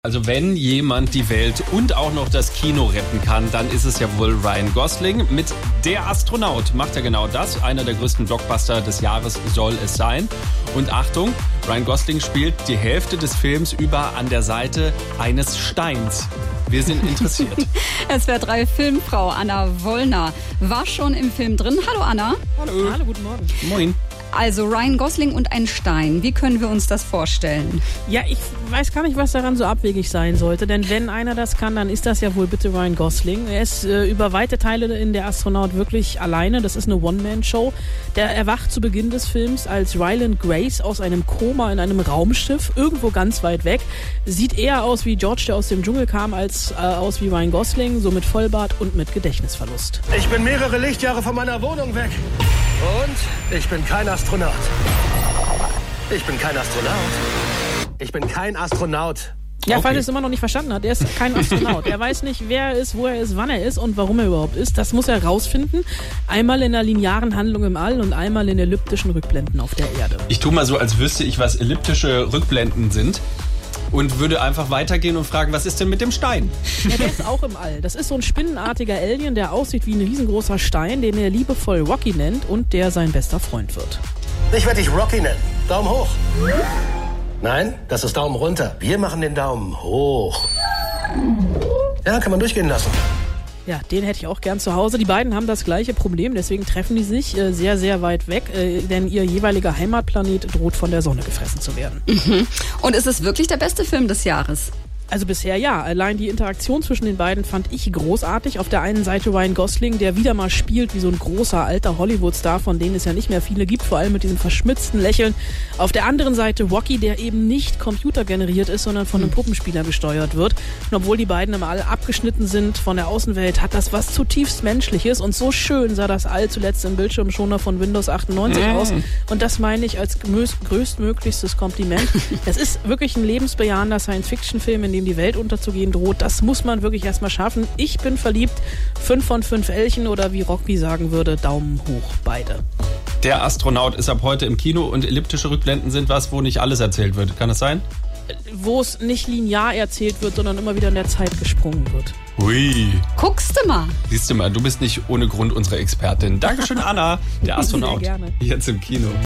Also wenn jemand die Welt und auch noch das Kino retten kann, dann ist es ja wohl Ryan Gosling mit Der Astronaut. Macht er genau das. Einer der größten Blockbuster des Jahres soll es sein. Und Achtung, Ryan Gosling spielt die Hälfte des Films über an der Seite eines Steins. Wir sind interessiert. SWR 3 Filmfrau Anna Wollner war schon im Film drin. Hallo Anna. Hallo. Hallo, guten Morgen. Moin. Also Ryan Gosling und ein Stein. Wie können wir uns das vorstellen? Ja, ich weiß gar nicht, was daran so abwegig sein sollte. Denn wenn einer das kann, dann ist das ja wohl bitte Ryan Gosling. Er ist über weite Teile in Der Astronaut wirklich alleine. Das ist eine One-Man-Show. Der erwacht zu Beginn des Films als Ryland Grace aus einem Koma in einem Raumschiff, irgendwo ganz weit weg. Sieht eher aus wie George, der aus dem Dschungel kam, als aus wie Ryan Gosling, so mit Vollbart und mit Gedächtnisverlust. Ich bin mehrere Lichtjahre von meiner Wohnung weg. Und ich bin kein Astronaut. Ich bin kein Astronaut. Ich bin kein Astronaut. Ja, Okay. falls er es immer noch nicht verstanden hat, er ist kein Astronaut. Er weiß nicht, wer er ist, wo er ist, wann er ist und warum er überhaupt ist. Das muss er rausfinden. Einmal in der linearen Handlung im All und einmal in elliptischen Rückblenden auf der Erde. Ich tue mal so, als wüsste ich, was elliptische Rückblenden sind. Und würde einfach weitergehen und fragen, was ist denn mit dem Stein? Ja, der ist auch im All. Das ist so ein spinnenartiger Alien, der aussieht wie ein riesengroßer Stein, den er liebevoll Rocky nennt und der sein bester Freund wird. Ich werde dich Rocky nennen. Daumen hoch. Nein, das ist Daumen runter. Wir machen den Daumen hoch. Ja, kann man durchgehen lassen. Ja, den hätte ich auch gern zu Hause. Die beiden haben das gleiche Problem, deswegen treffen die sich sehr, sehr weit weg, denn ihr jeweiliger Heimatplanet droht von der Sonne gefressen zu werden. Und ist es wirklich der beste Film des Jahres? Also bisher ja. Allein die Interaktion zwischen den beiden fand ich großartig. Auf der einen Seite Ryan Gosling, der wieder mal spielt wie so ein großer alter Hollywood-Star, von denen es ja nicht mehr viele gibt, vor allem mit diesem verschmitzten Lächeln. Auf der anderen Seite Rocky, der eben nicht computergeneriert ist, sondern von einem Puppenspieler gesteuert wird. Und obwohl die beiden im All abgeschnitten sind von der Außenwelt, hat das was zutiefst Menschliches. Und so schön sah das All zuletzt im Bildschirmschoner von Windows 98 aus. Und das meine ich als größtmöglichstes Kompliment. Es ist wirklich ein lebensbejahender Science-Fiction-Film, in dem die Welt unterzugehen droht. Das muss man wirklich erstmal schaffen. Ich bin verliebt. 5 von 5 Elchen oder wie Rocky sagen würde, Daumen hoch, beide. Der Astronaut ist ab heute im Kino und elliptische Rückblenden sind was, wo nicht alles erzählt wird. Kann das sein? Wo es nicht linear erzählt wird, sondern immer wieder in der Zeit gesprungen wird. Hui. Guckst du mal. Siehst du mal, du bist nicht ohne Grund unsere Expertin. Dankeschön, Anna. Der Astronaut. Sehr gerne. Jetzt im Kino.